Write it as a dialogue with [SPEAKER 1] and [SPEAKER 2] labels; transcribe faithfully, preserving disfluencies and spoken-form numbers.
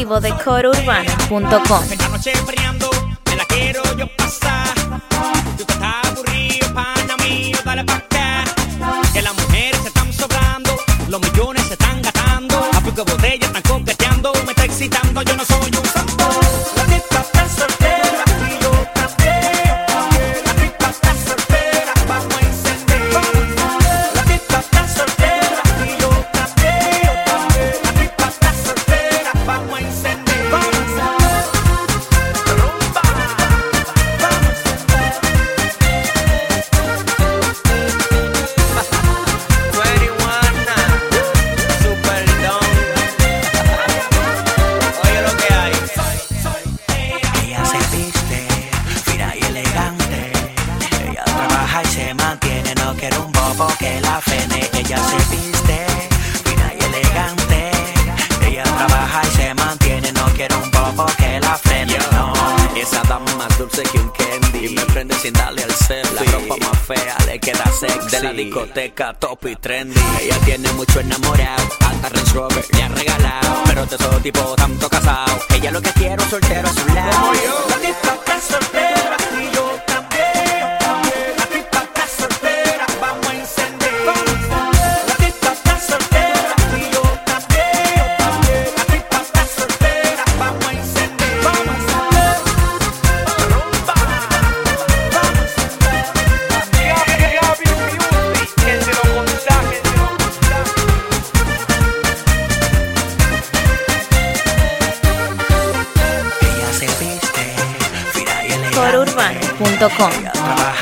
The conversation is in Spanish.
[SPEAKER 1] exclusivo de coro urbano punto com.
[SPEAKER 2] Esta noche brillando, me la quiero yo pasar. Tú que estás aburrido, pana mío, dale pa' acá. Que las mujeres se están sobrando, los millones se están gastando. A poco botellas están coqueteando, me está excitando, yo no soy un santo. La tipa está soltera y yo también. La tipa está soltera, vamos a encender. La tipa está soltera y yo también. La tipa está soltera, vamos a encender. Vamos a rumba. Super Don. Oye lo que hay.
[SPEAKER 3] Ella se viste fina y elegante. Ella trabaja y se mantiene. No quiere un bobo que la frene. Ella se viste fina y elegante. Ella trabaja y se mantiene. No quiere un bobo que la frene. No.
[SPEAKER 4] Esa dama más dulce que un candy. Y me prende sin darle al selfie. La ropa más fea le queda sexy. De la discoteca top y trendy. Ella tiene mucho enamorado. Hasta Range Rover le ha regalado. Pero de todo tipo, tanto casado. Ella lo que quiere un soltero a su lado.
[SPEAKER 2] La tipa está soltera y yo también. La tipa está soltera, vamos a encender. La tipa está soltera y yo también. La tipa está soltera, vamos a encender. Vamos a rumba.
[SPEAKER 3] Ella se viste fina y elegante.
[SPEAKER 1] coro urbano punto com.
[SPEAKER 3] Ella trabaja